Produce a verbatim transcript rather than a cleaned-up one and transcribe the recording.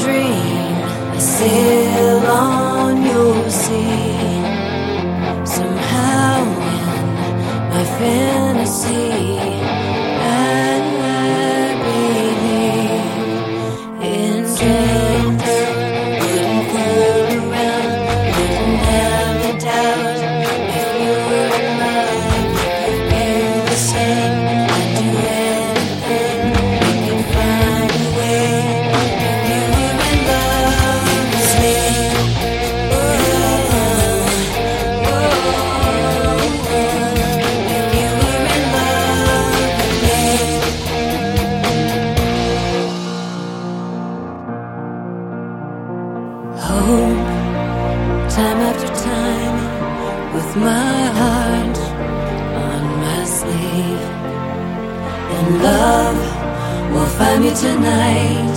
dream, I sail on your sea. Somehow in my fantasy, I believe in dreams. Couldn't fool around, didn't have a doubt. If you were in love, you'd feel the same. I'd do anything, we could find a way. If you were in love with me, oh, oh, oh. If you were in love with me. Hope, time after time, with my heart on my sleeve. And love will find me tonight.